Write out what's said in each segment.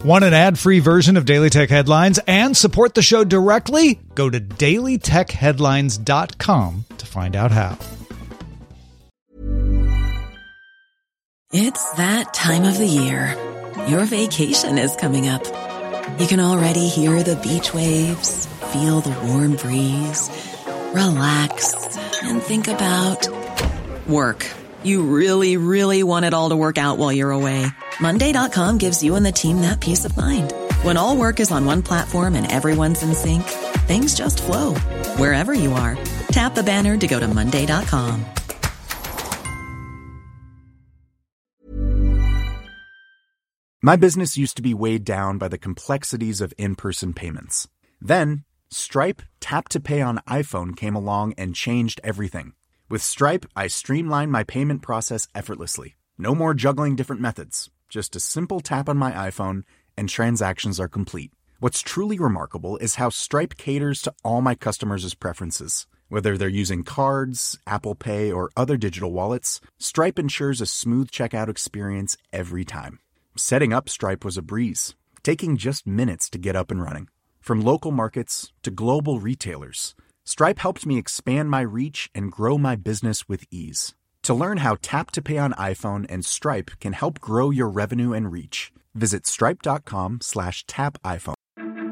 Want an ad-free version of Daily Tech Headlines and support the show directly? Go to dailytechheadlines.com to find out how. It's that time of the year. Your vacation is coming up. You can already hear the beach waves, feel the warm breeze, relax, and think about work. You really, really want it all to work out while you're away. Monday.com gives you and the team that peace of mind. When all work is on one platform and everyone's in sync, things just flow. Wherever you are, tap the banner to go to Monday.com. My business used to be weighed down by the complexities of in-person payments. Then, Stripe Tap to Pay on iPhone came along and changed everything. With Stripe, I streamlined my payment process effortlessly. No more juggling different methods. Just a simple tap on my iPhone and transactions are complete. What's truly remarkable is how Stripe caters to all my customers' preferences. Whether they're using cards, Apple Pay, or other digital wallets, Stripe ensures a smooth checkout experience every time. Setting up Stripe was a breeze, taking just minutes to get up and running. From local markets to global retailers, Stripe helped me expand my reach and grow my business with ease. To learn how Tap to Pay on iPhone and Stripe can help grow your revenue and reach, visit stripe.com/tapiphone.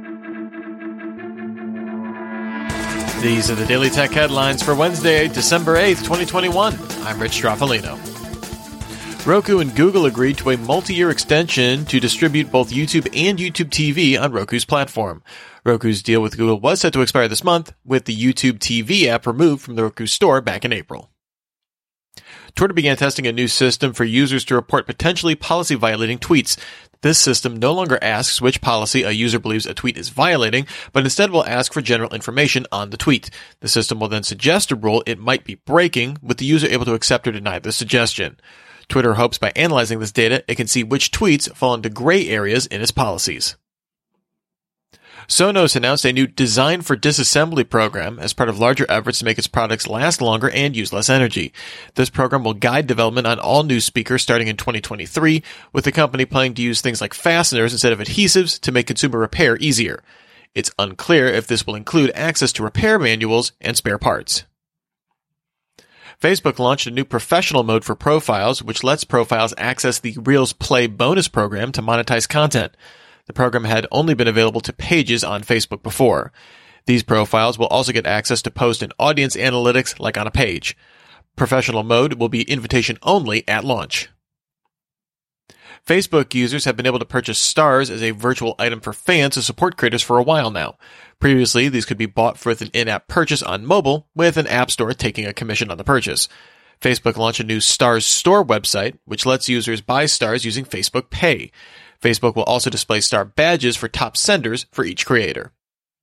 These are the Daily Tech Headlines for Wednesday, December 8th, 2021. I'm Rich Straffolino. Roku and Google agreed to a multi-year extension to distribute both YouTube and YouTube TV on Roku's platform. Roku's deal with Google was set to expire this month, with the YouTube TV app removed from the Roku store back in April. Twitter began testing a new system for users to report potentially policy-violating tweets. This system no longer asks which policy a user believes a tweet is violating, but instead will ask for general information on the tweet. The system will then suggest a rule it might be breaking, with the user able to accept or deny the suggestion. Twitter hopes by analyzing this data, it can see which tweets fall into gray areas in its policies. Sonos announced a new Design for Disassembly program as part of larger efforts to make its products last longer and use less energy. This program will guide development on all new speakers starting in 2023, with the company planning to use things like fasteners instead of adhesives to make consumer repair easier. It's unclear if this will include access to repair manuals and spare parts. Facebook launched a new professional mode for profiles, which lets profiles access the Reels Play bonus program to monetize content. The program had only been available to pages on Facebook before. These profiles will also get access to post and audience analytics like on a page. Professional mode will be invitation only at launch. Facebook users have been able to purchase stars as a virtual item for fans to support creators for a while now. Previously, these could be bought with an in-app purchase on mobile, with an app store taking a commission on the purchase. Facebook launched a new Stars Store website, which lets users buy stars using Facebook Pay. Facebook will also display star badges for top senders for each creator.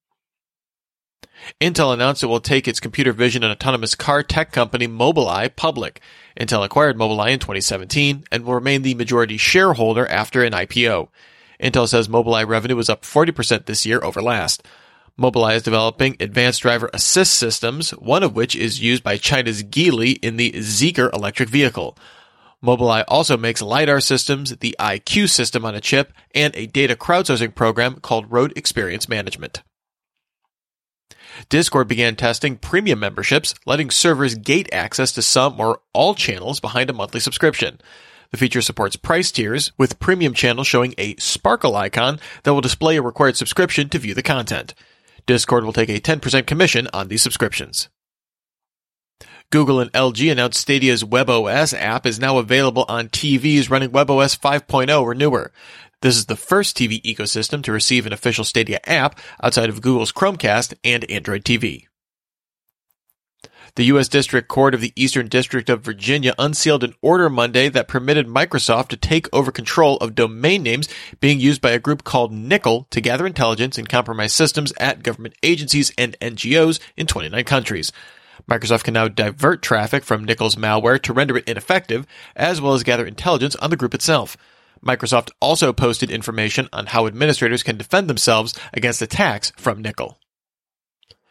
Intel announced it will take its computer vision and autonomous car tech company Mobileye public. Intel acquired Mobileye in 2017 and will remain the majority shareholder after an IPO. Intel says Mobileye revenue was up 40% this year over last. Mobileye is developing advanced driver assist systems, one of which is used by China's Geely in the Zeekr electric vehicle. Mobileye also makes LiDAR systems, the IQ system on a chip, and a data crowdsourcing program called Road Experience Management. Discord began testing premium memberships, letting servers gate access to some or all channels behind a monthly subscription. The feature supports price tiers, with premium channels showing a sparkle icon that will display a required subscription to view the content. Discord will take a 10% commission on these subscriptions. Google and LG announced Stadia's WebOS app is now available on TVs running WebOS 5.0 or newer. This is the first TV ecosystem to receive an official Stadia app outside of Google's Chromecast and Android TV. The U.S. District Court of the Eastern District of Virginia unsealed an order Monday that permitted Microsoft to take over control of domain names being used by a group called Nickel to gather intelligence and compromise systems at government agencies and NGOs in 29 countries. Microsoft can now divert traffic from Nickel's malware to render it ineffective, as well as gather intelligence on the group itself. Microsoft also posted information on how administrators can defend themselves against attacks from Nickel.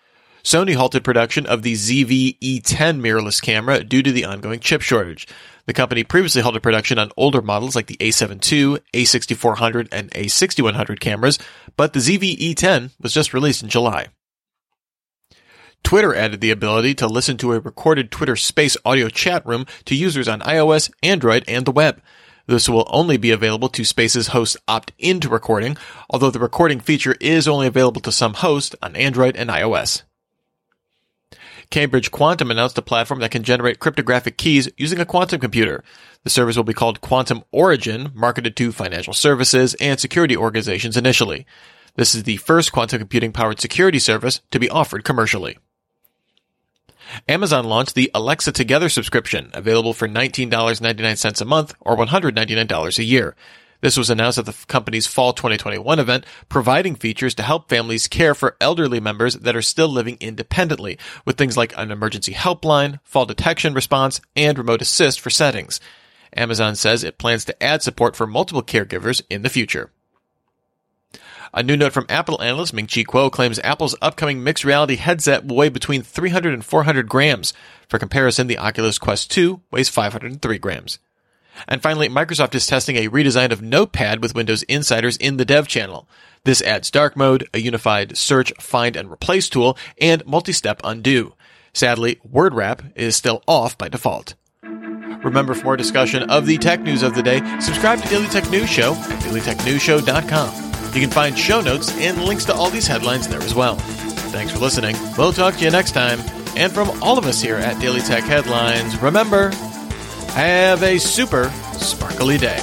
Sony halted production of the ZV-E10 mirrorless camera due to the ongoing chip shortage. The company previously halted production on older models like the A7 II, A6400, and A6100 cameras, but the ZV-E10 was just released in July. Twitter added the ability to listen to a recorded Twitter Space audio chat room to users on iOS, Android, and the web. This will only be available to Space's hosts opt into recording, although the recording feature is only available to some hosts on Android and iOS. Cambridge Quantum announced a platform that can generate cryptographic keys using a quantum computer. The service will be called Quantum Origin, marketed to financial services and security organizations initially. This is the first quantum computing-powered security service to be offered commercially. Amazon launched the Alexa Together subscription, available for $19.99 a month or $199 a year. This was announced at the company's Fall 2021 event, providing features to help families care for elderly members that are still living independently, with things like an emergency helpline, fall detection response, and remote assist for settings. Amazon says it plans to add support for multiple caregivers in the future. A new note from Apple analyst Ming-Chi Kuo claims Apple's upcoming mixed reality headset will weigh between 300 and 400 grams. For comparison, the Oculus Quest 2 weighs 503 grams. And finally, Microsoft is testing a redesign of Notepad with Windows Insiders in the Dev channel. This adds dark mode, a unified search, find, and replace tool, and multi-step undo. Sadly, word wrap is still off by default. Remember, for more discussion of the tech news of the day, subscribe to Daily Tech News Show at dailytechnewsshow.com. You can find show notes and links to all these headlines there as well. Thanks for listening. We'll talk to you next time. And from all of us here at Daily Tech Headlines, remember, have a super sparkly day.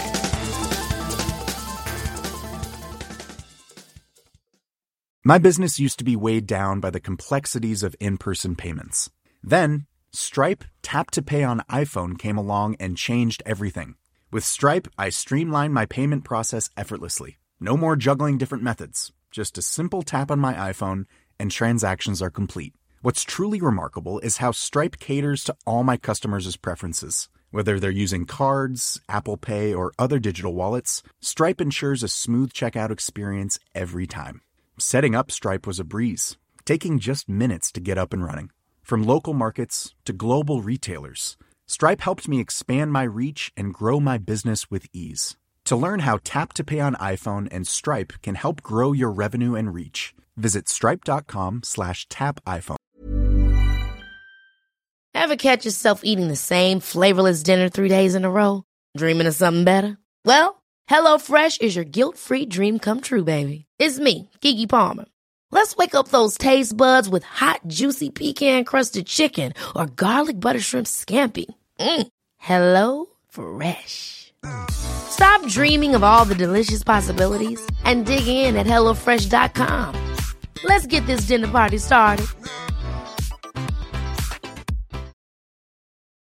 My business used to be weighed down by the complexities of in-person payments. Then, Stripe Tap to Pay on iPhone came along and changed everything. With Stripe, I streamlined my payment process effortlessly. No more juggling different methods. Just a simple tap on my iPhone and transactions are complete. What's truly remarkable is how Stripe caters to all my customers' preferences. Whether they're using cards, Apple Pay, or other digital wallets, Stripe ensures a smooth checkout experience every time. Setting up Stripe was a breeze, taking just minutes to get up and running. From local markets to global retailers, Stripe helped me expand my reach and grow my business with ease. To learn how Tap to Pay on iPhone and Stripe can help grow your revenue and reach, visit stripe.com/tapiphone. Ever catch yourself eating the same flavorless dinner 3 days in a row? Dreaming of something better? Well, HelloFresh is your guilt-free dream come true, baby. It's me, Keke Palmer. Let's wake up those taste buds with hot, juicy pecan-crusted chicken or garlic butter shrimp scampi. HelloFresh. Stop dreaming of all the delicious possibilities and dig in at HelloFresh.com. Let's get this dinner party started.